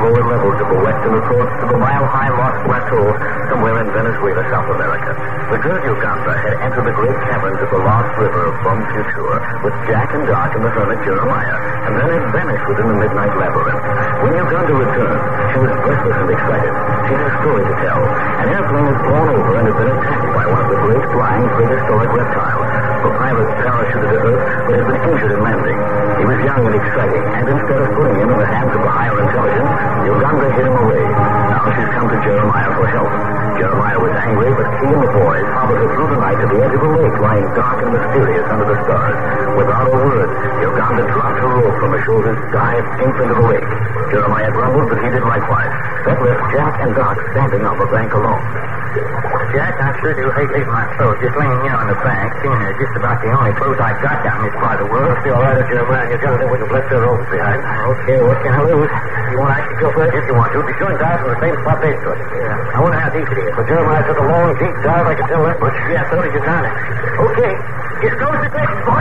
forward levels of the western approach to the mile-high Lost Plateau somewhere in Venezuela, South America. The girl Uganda had entered the great caverns of the Lost River of Bum Future with Jack and Doc and the hermit Jeremiah, and then had vanished within the midnight labyrinth. When Uganda returned, she was breathless and excited. She had a story to tell. An airplane had flown over and had been attacked by one of the great flying prehistoric reptiles. The pilot parachuted to Earth, but had been injured in landing. He was young and exciting, and instead of putting him in the hands of the higher intelligence, Uganda hid him away. Now she's come to Jeremiah for help. Jeremiah was angry, but he and the boys followed her through the night to the edge of the lake, lying dark and mysterious under the stars. Without a word, Uganda dropped her rope from her shoulders, dived deep into the lake. Jeremiah grumbled, but he did likewise. That left Jack and Doc standing on the bank alone. Jack, I sure do hate leaving my clothes just laying here on the bank, seeing they're just about the only clothes I got down this part of the world. Be all right if Jeremiah and Uganda wouldn't have left their ropes behind. Okay, what can I lose? You want to actually go first? If you want to. Be sure and dive from the same spot they stood. Yeah. I wonder how deep it is. But Jeremiah took a long, deep dive, I can tell that much. Yeah, so did Uganda. Okay, just go to the next boy.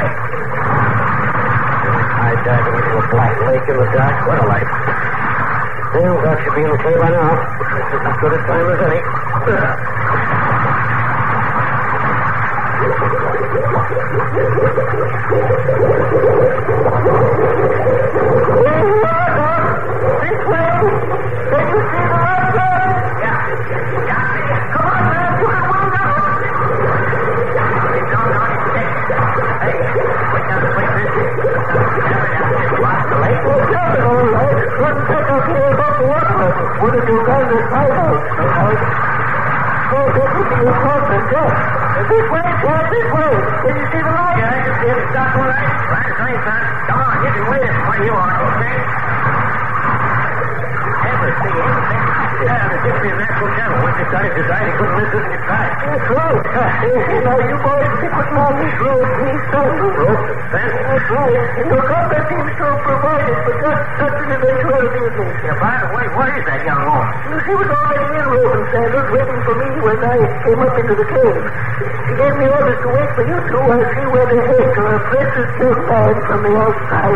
I dived into a black lake in the dark. What a life. Well, Doc should be in the cave by now. This is as good a time as any. She was already in Reuben Sanders waiting for me when I came up into the cave. She gave me orders to wait for you two while she went ahead to her precious young man from the outside.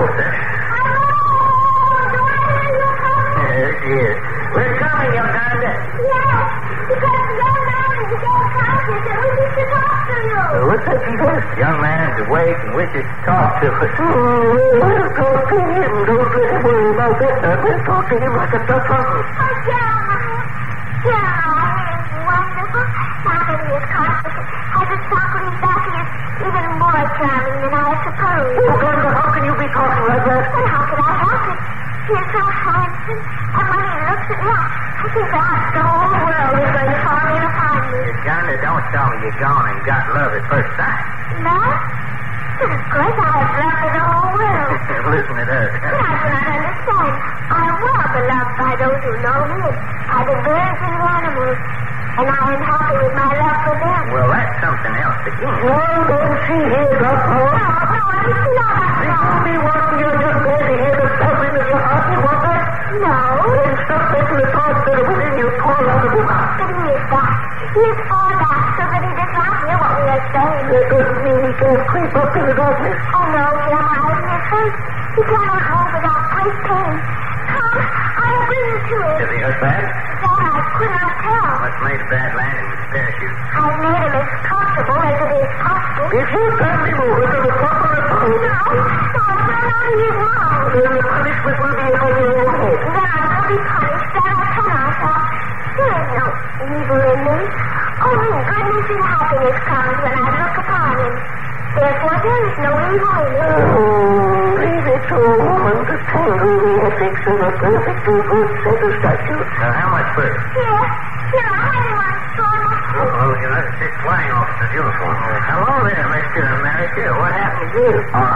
There she is. We're coming, Uganda. Yes, because the young man is again conscious and wishes to talk to you. What's that she says? Young man's awake and wishes to talk to us. We'll talk to him. Don't let him worry about that. We'll talk to him like a Dutch uncle. Oh, Jeremiah. Jeremiah is wonderful. Now that he is conscious, has a sparkle in his back, he is even more charming than I suppose. Uganda, how can you be talking like that? Well, how can I help it? He is so handsome, and when he looks at me, I think perhaps the whole world is going to fall in upon me. Uganda, don't tell me you're gone and got love at first sight. Love? But of course I have love for the whole world. Listen to her. But I do not understand. I am well beloved by those who know me, by the birds and the animals, and I am happy with my love for them. Well, that's something else again. Well, don't she hear that, No, it's not that. You'll be wanting you just going to hear the thumping of your heart. You want that? No. Then stop making the thoughts that are within you pour out of your mouth. But he is back. He is far back so that he does not hear what we are saying. That doesn't mean he can't creep up in the darkness. Oh, no, Jeremiah, he is hurt. He cannot move without great pain. Come, I will bring you to him. Is he hurt bad? That I could not tell. Must made a bad landing with the parachute. I've made him as comfortable as it is possible. If you can't be moving to the top of the No, boat, it's not out of his mouth. then the punishment will be on your own head. Then I will be punished, that I cannot help. There is no evil in me. Only goodness and happiness comes when I look upon him. Therefore, there is no evil in me. Oh, leave it to a woman to tangle the ethics of a perfectly good set of statutes. How much first? Here, I have one storm. Oh, United States flying officer's uniform. Hello there, Mr. America. What happened to you?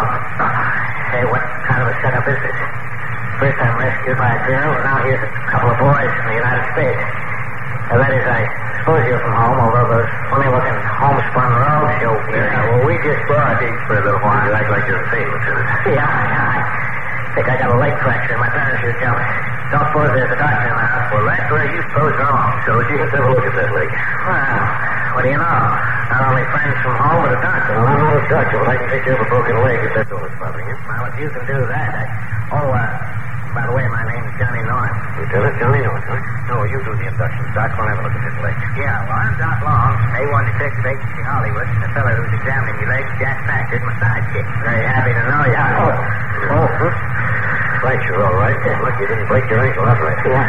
Hey, what kind of a setup is this? First I'm rescued by a girl, and now here's a couple of boys from the United States. That is, I suppose you're from home, although those funny-looking homespun robes show me. Yeah, well, we just borrowed these for a little while. You act like you're a sailor, Lieutenant. Yeah, I think I got a leg fracture in my parachute jump. Don't suppose there's a doctor in the house. Well, that's where you suppose are off. So let's have a look at that leg. Well, what do you know? Not only friends from home, but a doctor. Well, I'm not a doctor, but I can take care of a broken leg if that's all that's bothering you. Well, if you can do that, by the way, my name's Johnny North. Let Johnny know it, huh? No, you do the inductions, Doc. I'll have a look at his legs. Yeah, well, I'm Doc Long, A1 detective agency Hollywood, and the fellow who's examining your legs, Jack Packard, my sidekick. Very happy to know you. Thanks, you're all right. Yeah, look, you didn't break your ankle, that's right. Yeah,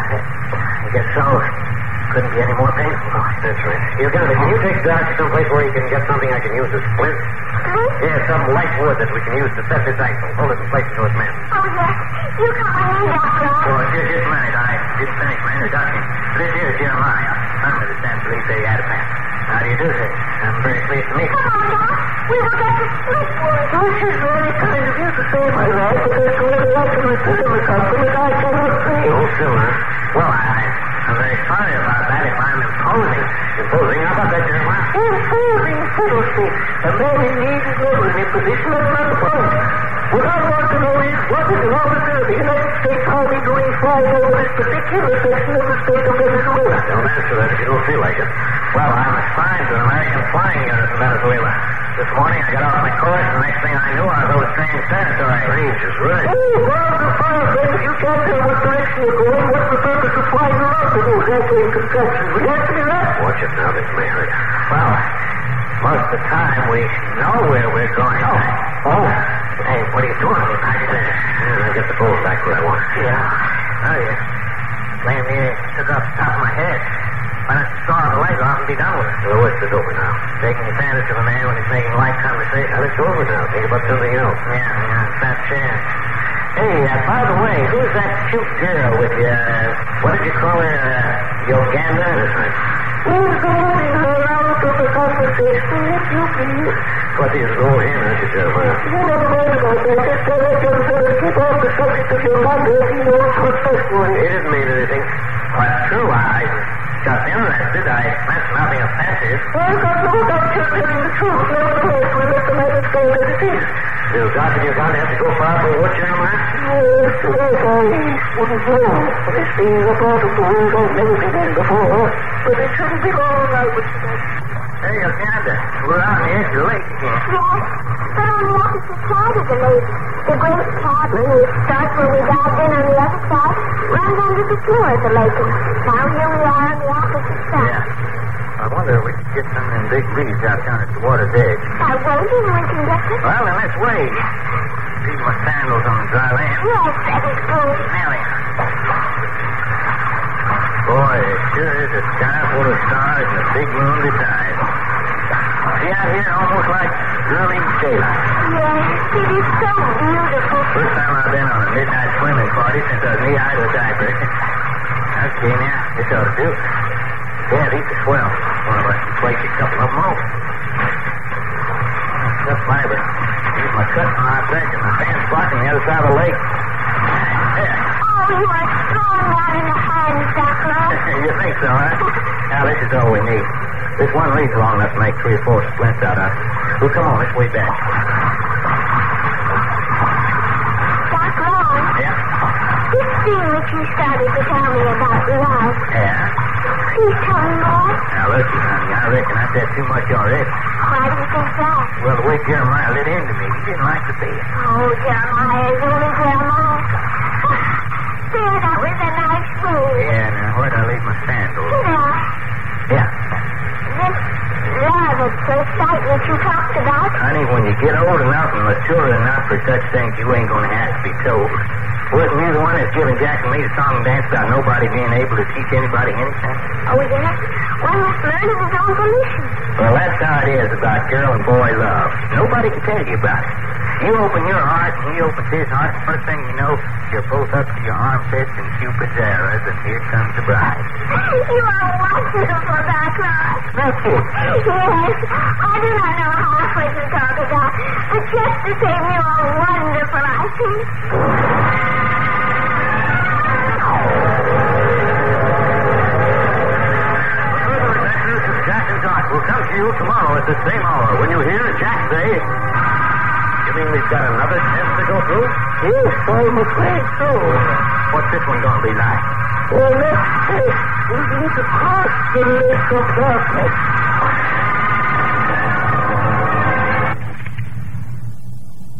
I guess so. Couldn't be any more painful. Oh, that's right. Can you take Doc someplace where he can get something I can use as splint? Yeah, some light wood that we can use to set this ankle. Hold it in place until it's mended. Oh, yes. You come on in, Doctor. Oh, just a minute. I didn't finish my introduction. This is Jeremiah, son of the San Felipe Adamant. How do you do, sir? I'm very pleased to meet you. Come on, Doc. We will get the split wood. This is very kind of you to say, my lad, but there's no way I can return the compliment I cannot pay. Oh, still, huh? Well, I'm very sorry about that if I'm imposing. Imposing? How about that, Jeremiah? Imposing fiddlesticks. A man in need is never in a position of not the point. What I want to know is, what is an officer of the United States Army doing flying over this particular section of the state of Venezuela? Don't answer that if you don't feel like it. Well, I'm assigned to an American flying unit in Venezuela. This morning I got off my course, and the next thing I knew, I was over strange territory. Strange is right. Oh, well, the fire, then, if you can't tell what direction you're going, what's the purpose of flying around to those airplane constructions? We have to be right. Watch it now, this may hurt. Well, most of the time we know where we're going. Oh. Hey, what are you doing? Back there. Yeah, I'll get the phone back where I want it. Yeah. Oh, you claim you took off the top of my head. Why don't you saw the leg off and be done with it? Well, what's it over now? Taking advantage of a man when he's making light conversation. Now, it's over now. Think about something else. Yeah, fat chance. Hey, by the way, who's that cute girl with you? What did you call her? Uganda? That's right. Please go in and out of the conversation, if you please. What do you go in, aren't you, Jeremiah? You never mind about that. Just tell that young fellow to keep off the subject of your mother if he knows what's best for him. He didn't mean anything. Well, that's true. I got interested. I meant nothing offensive. I've got no doubt you're telling the truth. Nevertheless, we let the matter stay as it is. Still, Doc, and you're going to have to go far for what, Jeremiah? Yes, I wouldn't know. This being a part of the world I've never been in before. But it shouldn't be long, I would say. Hey, Uganda, we're out on the edge of the lake again. Yes, but on the opposite side of the lake. The great cabin, which starts where we dived in on the other side, runs under the floor of the lake. And now here we are on the opposite side. Yeah. I wonder if we could get some of them big reeds out down at the water's edge. By wading, we can get them? Well, then let's wade. Leave my sandals on the dry land. Yes, that is good. Nelly. Boy, it sure is a sky full of stars and a big moon besides. See out here, almost like early daylight. Yes, it is so beautiful. First time I've been on a midnight swimming party since I was knee-high to a diaper. Okay, now, this ought to do it. Yeah, these are swell. One of us can place a couple of them off. Tough fiber. Use my cut on my back and my hand's blocking the other side of the lake. There. Oh, you are strong out in the hands, Doc. You think so, huh? Now, this is all we need. This one reed's long enough to make 3 or 4 splints out of it. Well, come on, let's wade back. Doc Long. Yeah? This thing that you started to tell me about love. Yeah? Please tell me more. Now, listen, honey, I reckon I said too much already. Why do you think that? Well, the way Jeremiah lit into me, he didn't like to see it. Oh, Jeremiah is only Jeremiah. There, that was a nice move. Yeah, now, where'd I leave my sandals? There. Yeah. This love at first sight that you talked about. Honey, when you get old enough and mature enough for such things, you ain't going to have to be told. Wasn't you the one that's giving Jack and me the song and dance about nobody being able to teach anybody anything? Oh, yes? One must learn of his own volition. Well, that's how it is about girl and boy love. Nobody can tell you about it. You open your heart and he opens his heart, and first thing you know, you're both up to your armpits in Cupid's arrows, and here comes the bride. You are wonderful, Doc Ross. Thank you. Yes, I do not know how much to talk about, but just the same, you are wonderful, I think. Further adventures of Jack and Doc will come to you tomorrow at the same hour when you hear Jack say, "You mean we've got another test to go through?" Yes, I'm afraid so. What's this one going to be like? Well, next test, we need to cross the lake of darkness.